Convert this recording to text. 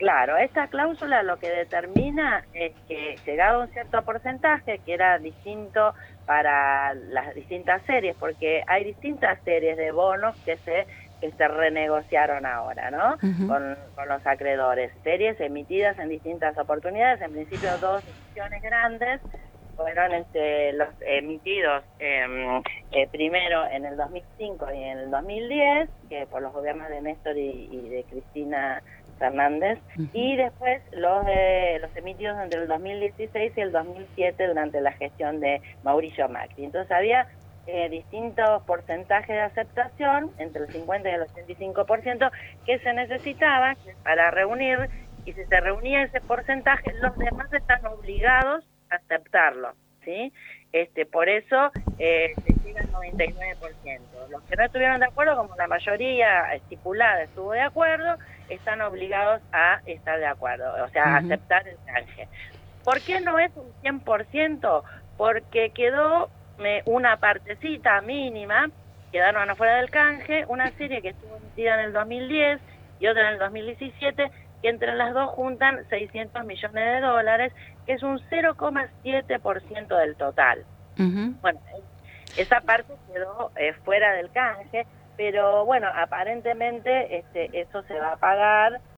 Claro, esta cláusula lo que determina es que llegado a un cierto porcentaje, que era distinto para las distintas series, porque hay distintas series de bonos que se renegociaron ahora, ¿no? Ujú. Con los acreedores. Series emitidas en distintas oportunidades, en principio 2 emisiones grandes, fueron los emitidos primero en el 2005 y en el 2010, que por los gobiernos de Néstor y de Cristina Fernández, Ujú. y después los emitidos entre el 2016 y el 2007 durante la gestión de Mauricio Macri. Entonces había distintos porcentajes de aceptación, entre el 50 y el 85%, que se necesitaban para reunir, y si se reunía ese porcentaje, los demás están obligados a aceptarlo, ¿sí? Por eso se llega al 99%. Los que no estuvieron de acuerdo, como la mayoría estipulada estuvo de acuerdo, están obligados a estar de acuerdo, o sea, a Ujú. aceptar el canje. ¿Por qué no es un 100%? Porque quedó una partecita mínima, quedaron afuera del canje, una serie que estuvo emitida en el 2010 y otra en el 2017, que entre las dos juntan 600 millones de dólares, que es un 0,7% del total. Ujú. Bueno, esa parte quedó fuera del canje, pero bueno, aparentemente eso se va a pagar